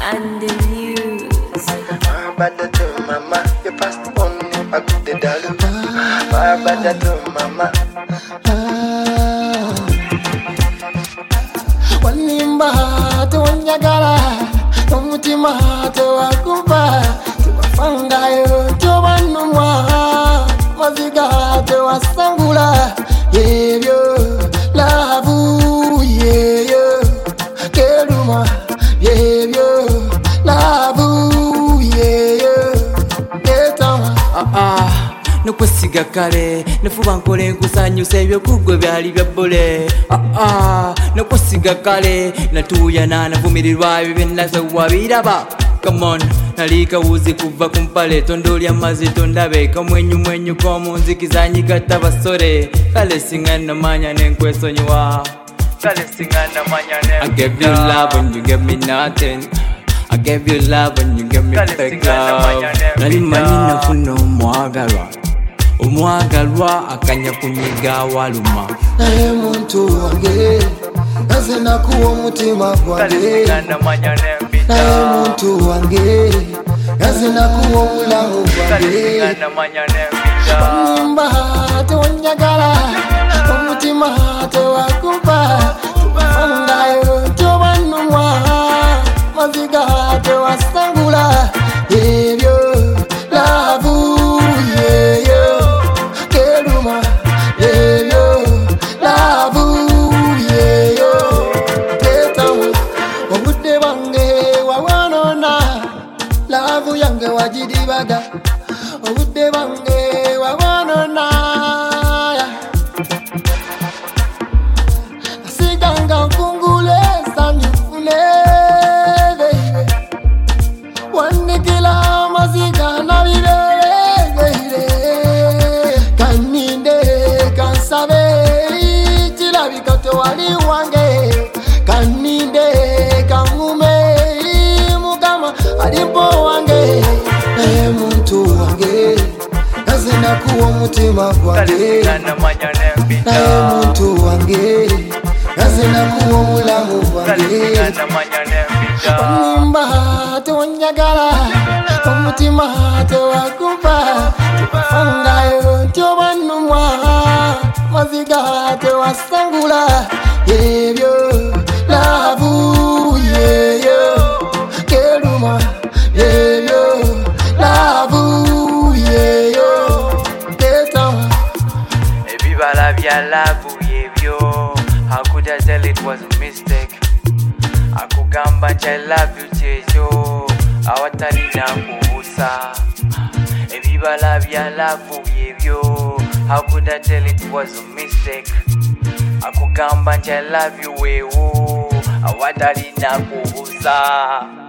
and the news. Bada to mama, you passed on a good dollar. Bada to mama. Wanimba to wanyagala, umutima to wakuba, tubafanga yo to wanumwa, maziga to wasangula, yebyo lavu yeyo, keruma yebyo lavu yeyo, ketama. Nokwesiga kale nefuba nkole nkusanyusa ebyokugwe byali bya bbule. Nokwesiga kale natuuya navumirirwa ebyo byennasewa biraba. Come on, nali kawuzi kuva ku mpale tondolya mazzi tondabe kamwenyumwenyu k'omunzikiza nyigatta basore kale singa namanya nenkwesonyiwa. I gave you love and you gave me nothing. I gave you love and you gave me fake love. Nali manyi nafuna omwagalwa akanya kunyiga waluma. Naye muntu wange naze nakuwa omutima gwange. Naye muntu wange naze nakuwa obulamu bwange. Wanimba tewanyagala omutima tewakuba tubafangayo tobanumwa maziga tewasangula ebyo lavu yeyo keruma ebyo lavu yeyo tetamu obudde bwange wawanona lavu yange wagidibaga obudde bwange wawanona asiganga nkungule sanyufune wanikila maziga nabibere kaninde kansabe kirabika tewali wange kaninde kangume mugama alimpo wange naye muntu wange naze nakuwa omutima gwange naye muntu wange naze nakuwa obulamu bwange wanimba tewanyagala omutima tewakuba tubafangayo tyobanumwa maziga tewasangula ebyo lavu yeyo keruma ebyo lavu yeyo tetama Ebibala bya lavu yebyo. How could I tell it was a mistake? Akugamba nti I love you kyekyo awatalina kubuusa. Ebibala bya lavu yebyo. How could I tell it was a mistake? Akugamba nti I love you weewo awatalina kubuusa.